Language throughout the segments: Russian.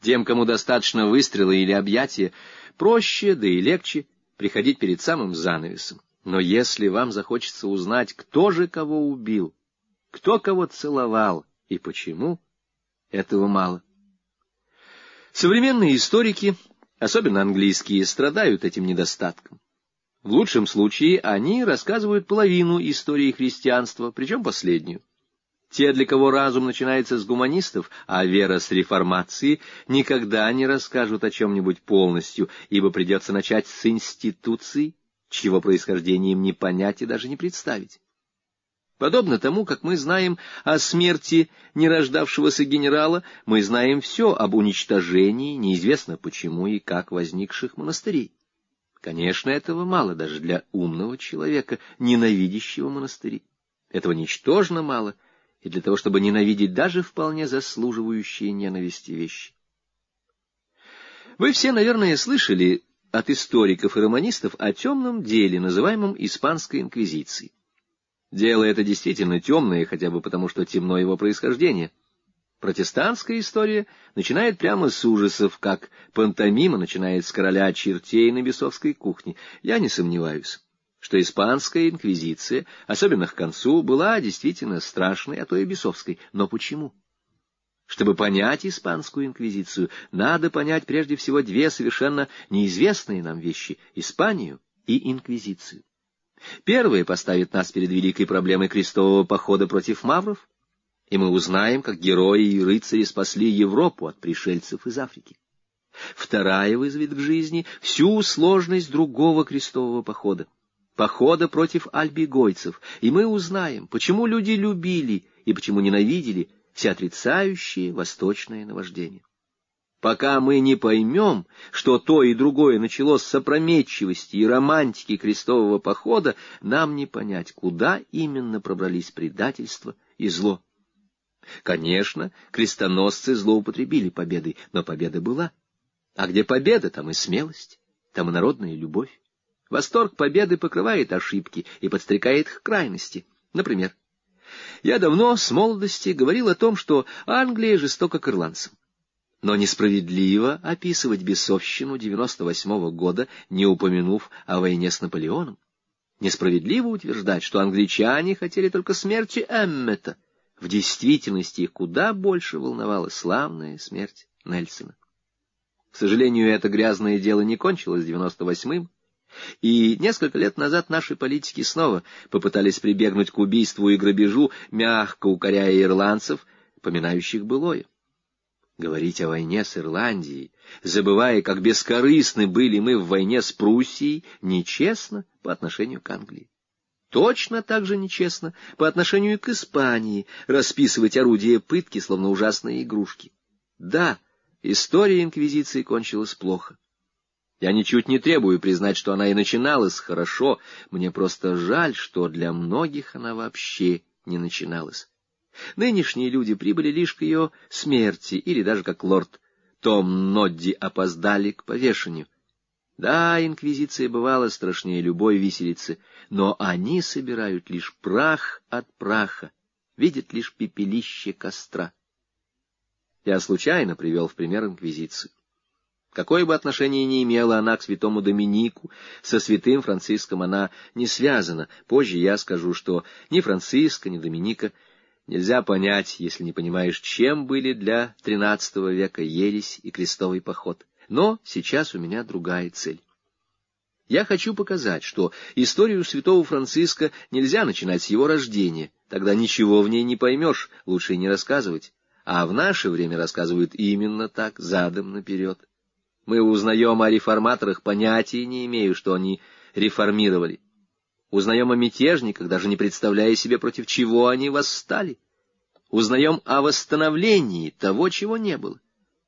Тем, кому достаточно выстрела или объятия, проще, да и легче приходить перед самым занавесом. Но если вам захочется узнать, кто же кого убил, кто кого целовал и почему, этого мало. Современные историки, особенно английские, страдают этим недостатком. В лучшем случае они рассказывают половину истории христианства, причем последнюю. Те, для кого разум начинается с гуманистов, а вера с реформации, никогда не расскажут о чем-нибудь полностью, ибо придется начать с институций, чьего происхождения им не понять и даже не представить. Подобно тому, как мы знаем о смерти нерождавшегося генерала, мы знаем все об уничтожении, неизвестно почему и как возникших монастырей. Конечно, этого мало даже для умного человека, ненавидящего монастыри. Этого ничтожно мало и для того, чтобы ненавидеть даже вполне заслуживающие ненависти вещи. Вы все, наверное, слышали от историков и романистов о темном деле, называемом Испанской инквизицией. Дело это действительно темное, хотя бы потому, что темно его происхождение. Протестантская история начинает прямо с ужасов, как пантомима начинает с короля чертей на бесовской кухне. Я не сомневаюсь, что испанская инквизиция, особенно к концу, была действительно страшной, а то и бесовской. Но почему? Чтобы понять испанскую инквизицию, надо понять прежде всего две совершенно неизвестные нам вещи — Испанию и инквизицию. Первая поставит нас перед великой проблемой крестового похода против мавров, и мы узнаем, как герои и рыцари спасли Европу от пришельцев из Африки. Вторая вызовет к жизни всю сложность другого крестового похода против альбигойцев, и мы узнаем, почему люди любили и почему ненавидели все отрицающие восточное наваждение. Пока мы не поймем, что то и другое началось с опрометчивости и романтики крестового похода, нам не понять, куда именно пробрались предательство и зло. Конечно, крестоносцы злоупотребили победой, но победа была. А где победа, там и смелость, там и народная любовь. Восторг победы покрывает ошибки и подстрекает к крайности. Например, я давно, с молодости, говорил о том, что Англия жестока к ирландцам. Но несправедливо описывать бесовщину 98-го года, не упомянув о войне с Наполеоном. Несправедливо утверждать, что англичане хотели только смерти Эммета. В действительности их куда больше волновала славная смерть Нельсона. К сожалению, это грязное дело не кончилось 98-м, и несколько лет назад наши политики снова попытались прибегнуть к убийству и грабежу, мягко укоряя ирландцев, поминающих былое. Говорить о войне с Ирландией, забывая, как бескорыстны были мы в войне с Пруссией, нечестно по отношению к Англии. Точно так же нечестно по отношению к Испании расписывать орудия пытки, словно ужасные игрушки. Да, история инквизиции кончилась плохо. Я ничуть не требую признать, что она и начиналась хорошо, мне просто жаль, что для многих она вообще не начиналась. Нынешние люди прибыли лишь к ее смерти, или даже как лорд Том Нодди опоздали к повешению. Да, инквизиция бывала страшнее любой виселицы, но они собирают лишь прах от праха, видят лишь пепелище костра. Я случайно привел в пример инквизицию. Какое бы отношение ни имела она к святому Доминику, со святым Франциском она не связана. Позже я скажу, что ни Франциска, ни Доминика нельзя понять, если не понимаешь, чем были для XIII века ересь и крестовый поход. Но сейчас у меня другая цель. Я хочу показать, что историю святого Франциска нельзя начинать с его рождения, тогда ничего в ней не поймешь, лучше и не рассказывать. А в наше время рассказывают именно так, задом наперед. Мы узнаем о реформаторах, понятия не имея, что они реформировали. Узнаем о мятежниках, даже не представляя себе, против чего они восстали. Узнаем о восстановлении того, чего не было.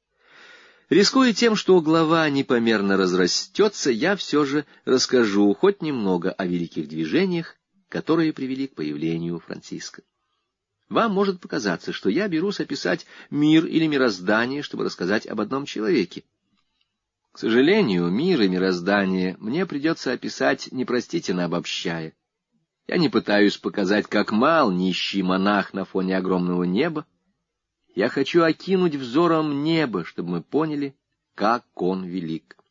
Рискуя тем, что глава непомерно разрастется, я все же расскажу хоть немного о великих движениях, которые привели к появлению Франциска. Вам может показаться, что я берусь описать мир или мироздание, чтобы рассказать об одном человеке. К сожалению, мир и мироздание мне придется описать непростительно обобщая. Я не пытаюсь показать, как мал нищий монах на фоне огромного неба, Я хочу окинуть взором небо, чтобы мы поняли, как он велик.